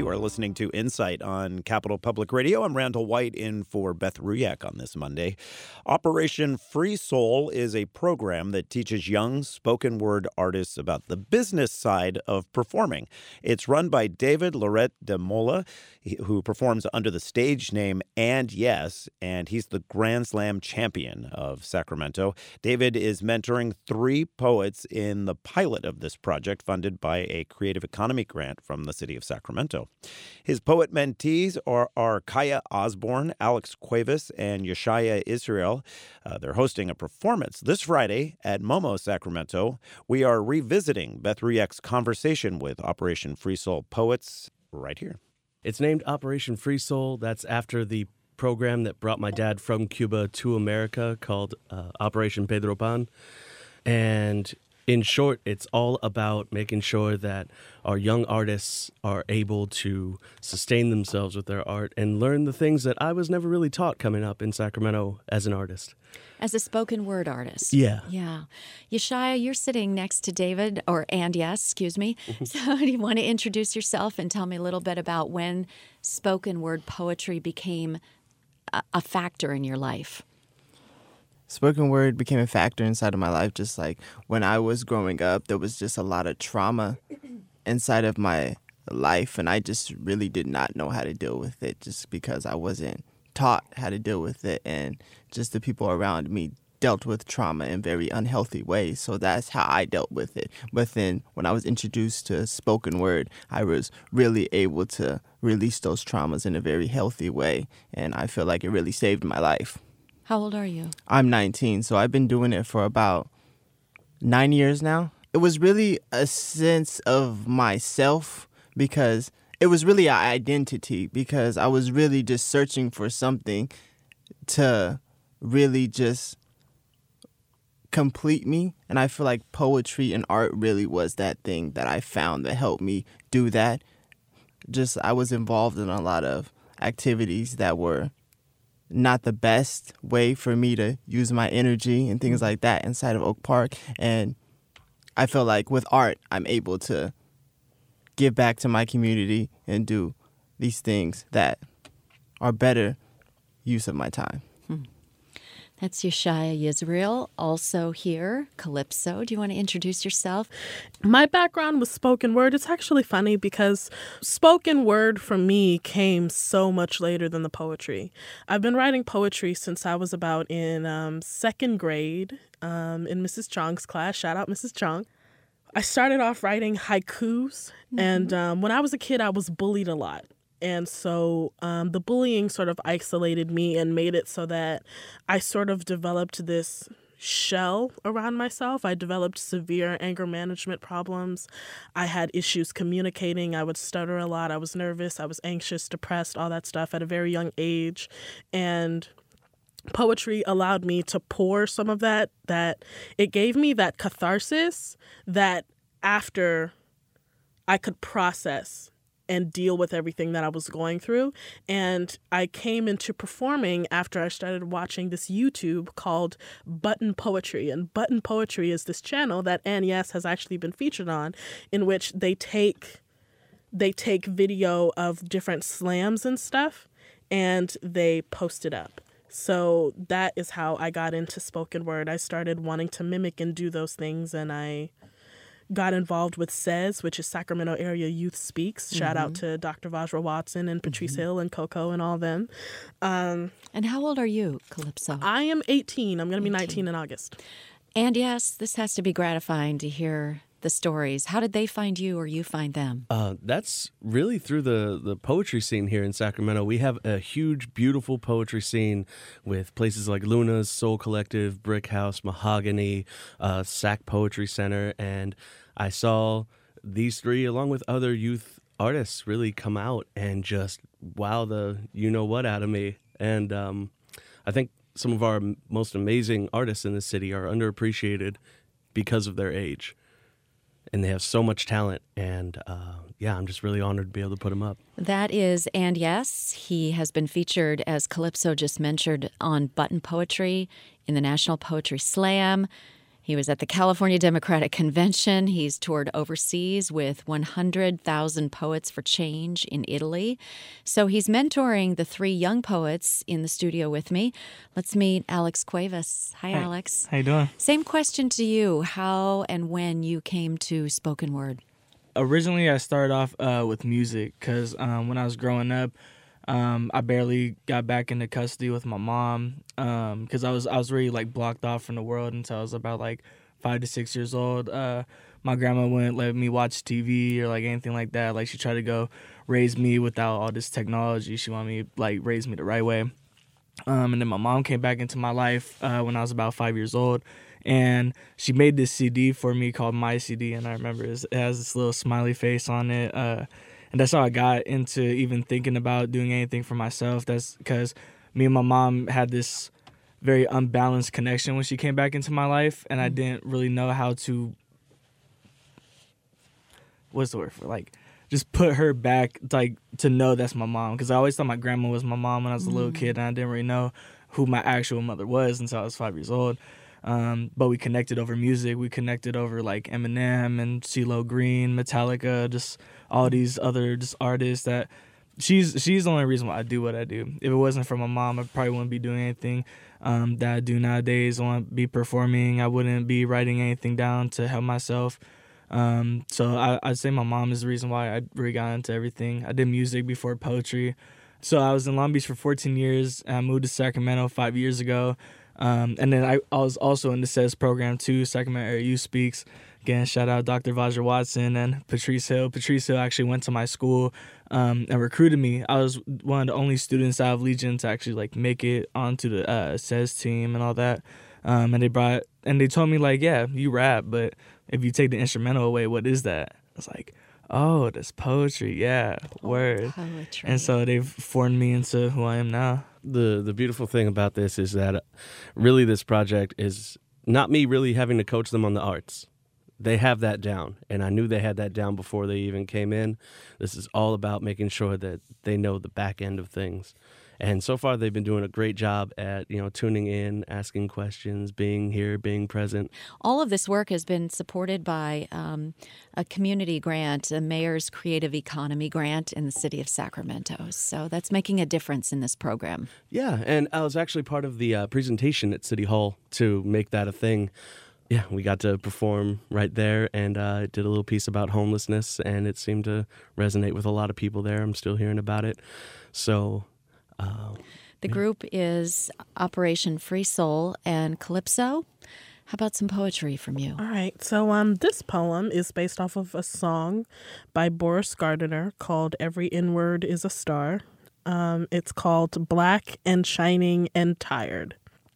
You are listening to Insight on Capital Public Radio. I'm Randall White in for Beth Ruyak on this Monday. Operation Free Soul is a program that teaches young spoken word artists about the business side of performing. It's run by David Lorette de Mola, who performs under the stage name And Yes, and he's the Grand Slam champion of Sacramento. David is mentoring 3 poets in the pilot of this project, funded by a Creative Economy grant from the city of Sacramento. His poet mentees are Kaya Osborne, Alex Cuevas, and Yeshaya Israel. They're hosting a performance this Friday at Momo, Sacramento. We are revisiting Beth Ruyak's conversation with Operation Free Soul poets right here. It's named Operation Free Soul. That's after the program that brought my dad from Cuba to America called Operation Pedro Pan. And in short, it's all about making sure that our young artists are able to sustain themselves with their art and learn the things that I was never really taught coming up in Sacramento as an artist. As a spoken word artist. Yeah. Yeah. Yeshaya, you're sitting next to David, And Yes, excuse me. So do you want to introduce yourself and tell me a little bit about when spoken word poetry became a factor in your life? Spoken word became a factor inside of my life. Just like when I was growing up, there was just a lot of trauma inside of my life, and I just really did not know how to deal with it just because I wasn't taught how to deal with it, and just the people around me dealt with trauma in very unhealthy ways. So that's how I dealt with it. But then when I was introduced to spoken word, I was really able to release those traumas in a very healthy way, and I feel like it really saved my life. How old are you? I'm 19, so I've been doing it for about 9 years now. It was really a sense of myself because it was really an identity, because I was really just searching for something to really just complete me. And I feel like poetry and art really was that thing that I found that helped me do that. Just I was involved in a lot of activities that were not the best way for me to use my energy and things like that inside of Oak Park. And I feel like with art, I'm able to give back to my community and do these things that are better use of my time. That's Yeshaya Israel, also here, Calypso. Do you want to introduce yourself? My background was spoken word. It's actually funny because spoken word for me came so much later than the poetry. I've been writing poetry since I was about in second grade in Mrs. Chong's class. Shout out Mrs. Chong. I started off writing haikus, and when I was a kid, I was bullied a lot. And so the bullying sort of isolated me and made it so that I sort of developed this shell around myself. I developed severe anger management problems. I had issues communicating. I would stutter a lot. I was nervous. I was anxious, depressed, all that stuff at a very young age. And poetry allowed me to pour some of that it gave me that catharsis that after I could process and deal with everything that I was going through. And I came into performing after I started watching this YouTube called Button Poetry. And Button Poetry is this channel that And Yes has actually been featured on, in which they take video of different slams and stuff, and they post it up. So that is how I got into spoken word. I started wanting to mimic and do those things, and I got involved with SAYS, which is Sacramento Area Youth Speaks. Shout out to Dr. Vajra Watson and Patrice Hill and Coco and all them. And how old are you, Calypso? I am 18. I'm going to be 19 in August. And yes, this has to be gratifying to hear the stories. How did they find you or you find them? That's really through the poetry scene here in Sacramento. We have a huge, beautiful poetry scene with places like Luna's, Soul Collective, Brick House, Mahogany, Sac Poetry Center, and I saw these 3, along with other youth artists, really come out and just wow the you-know-what out of me. And I think some of our most amazing artists in the city are underappreciated because of their age. And they have so much talent, and I'm just really honored to be able to put them up. That is And Yes. He has been featured, as Calypso just mentioned, on Button Poetry in the National Poetry Slam. He was at the California Democratic Convention. He's toured overseas with 100,000 Poets for Change in Italy. So he's mentoring the 3 young poets in the studio with me. Let's meet Alex Cuevas. Hi, Alex. How you doing? Same question to you. How and when you came to spoken word? Originally, I started off with music because when I was growing up, I barely got back into custody with my mom because I was really like blocked off from the world until I was about like 5 to 6 years old. My grandma wouldn't let me watch TV or like anything like that. Like she tried to go raise me without all this technology. She wanted me like raise me the right way. And then my mom came back into my life when I was about 5 years old. And she made this CD for me called My CD, and I remember it has this little smiley face on it. And that's how I got into even thinking about doing anything for myself. That's because me and my mom had this very unbalanced connection when she came back into my life, and I didn't really know how to, what's the word for, like, just put her back, like, to know that's my mom. Because I always thought my grandma was my mom when I was a little kid, and I didn't really know who my actual mother was until I was 5 years old. But we connected over music. We connected over like Eminem and CeeLo Green, Metallica, just all these other just artists that she's the only reason why I do what I do. If it wasn't for my mom, I probably wouldn't be doing anything that I do nowadays. I wouldn't be performing. I wouldn't be writing anything down to help myself. So I'd say my mom is the reason why I really got into everything. I did music before poetry. So I was in Long Beach for 14 years. And I moved to Sacramento 5 years ago. And then I was also in the SES program too, Sacramento Area Youth Speaks. Again, shout out Dr. Vajra Watson and Patrice Hill. Patrice Hill actually went to my school and recruited me. I was one of the only students out of Legion to actually like make it onto the SES team and all that. And they told me like, yeah, you rap, but if you take the instrumental away, what is that? I was like, oh, that's poetry. Yeah, word. Poetry. And so they've formed me into who I am now. The beautiful thing about this is that really this project is not me really having to coach them on the arts. They have that down, and I knew they had that down before they even came in. This is all about making sure that they know the back end of things. And so far, they've been doing a great job at, tuning in, asking questions, being here, being present. All of this work has been supported by a community grant, a Mayor's Creative Economy grant in the city of Sacramento. So that's making a difference in this program. Yeah, and I was actually part of the presentation at City Hall to make that a thing. Yeah, we got to perform right there and did a little piece about homelessness, and it seemed to resonate with a lot of people there. I'm still hearing about it. So... the group is Operation Free Soul and Calypso. How about some poetry from you? All right. So this poem is based off of a song by Boris Gardiner called Every N-Word is a Star. It's called Black and Shining and Tired.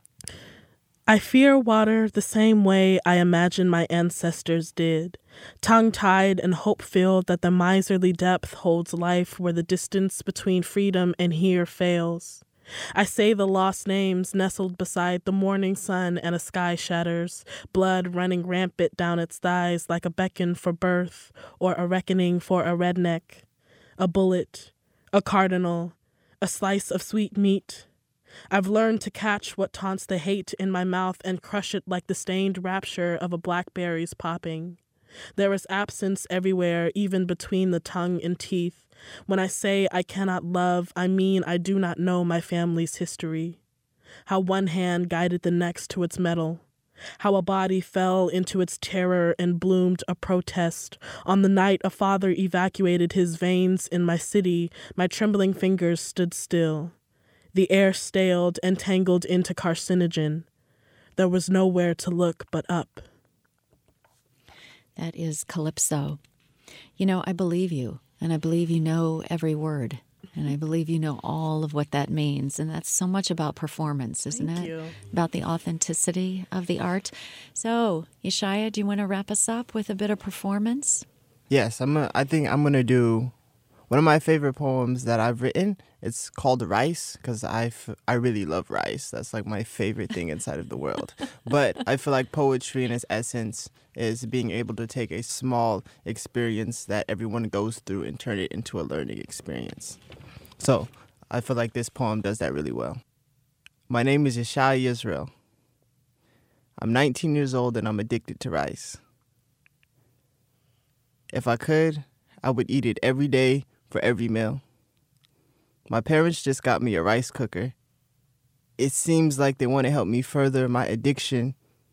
I fear water the same way I imagine my ancestors did, tongue-tied and hope-filled that the miserly depth holds life where the distance between freedom and here fails. I say the lost names nestled beside the morning sun and a sky shatters, blood running rampant down its thighs like a beckon for birth or a reckoning for a redneck, a bullet, a cardinal, a slice of sweet meat. I've learned to catch what taunts the hate in my mouth and crush it like the stained rapture of a blackberry's popping. There is absence everywhere, even between the tongue and teeth. When I say I cannot love, I mean I do not know my family's history. How one hand guided the next to its metal. How a body fell into its terror and bloomed a protest. On the night a father evacuated his veins in my city, my trembling fingers stood still. The air staled and tangled into carcinogen. There was nowhere to look but up. That is Calypso. I believe you, and I believe you know every word, and I believe you know all of what that means, and that's so much about performance, isn't it? Thank you. About the authenticity of the art. So, Yeshaya, do you want to wrap us up with a bit of performance? Yes, I think I'm gonna do one of my favorite poems that I've written. It's called Rice because I really love rice. That's like my favorite thing inside of the world. But I feel like poetry in its essence is being able to take a small experience that everyone goes through and turn it into a learning experience. So I feel like this poem does that really well. My name is Yeshaya Israel. I'm 19 years old and I'm addicted to rice. If I could, I would eat it every day for every meal. My parents just got me a rice cooker. It seems like they want to help me further my addiction.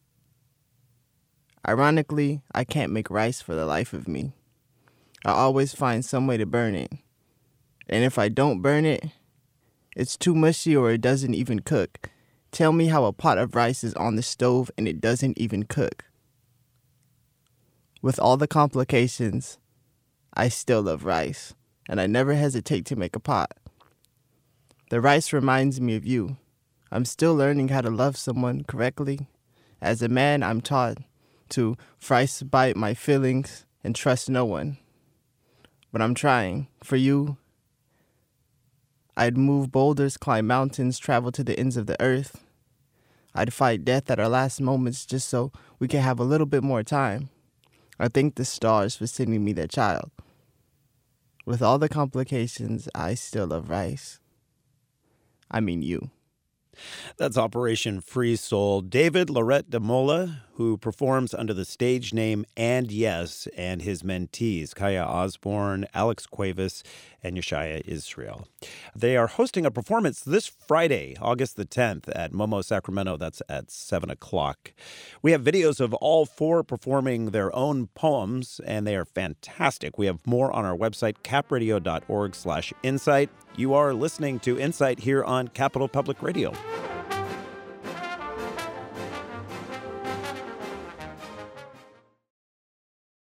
Ironically, I can't make rice for the life of me. I always find some way to burn it. And if I don't burn it, it's too mushy or it doesn't even cook. Tell me how a pot of rice is on the stove and it doesn't even cook. With all the complications, I still love rice, and I never hesitate to make a pot. The rice reminds me of you. I'm still learning how to love someone correctly. As a man, I'm taught to frostbite my feelings and trust no one. But I'm trying. For you, I'd move boulders, climb mountains, travel to the ends of the earth. I'd fight death at our last moments just so we could have a little bit more time. I thank the stars for sending me their child. With all the complications, I still love rice. I mean you. That's Operation Free Soul. David Lorette de Mola, who performs under the stage name And Yes, and his mentees, Kaya Osborne, Alex Cuevas, and Yeshaya Israel. They are hosting a performance this Friday, August the 10th, at Momo Sacramento. That's at 7 o'clock. We have videos of all four performing their own poems, and they are fantastic. We have more on our website, capradio.org/insight. You are listening to Insight here on Capital Public Radio.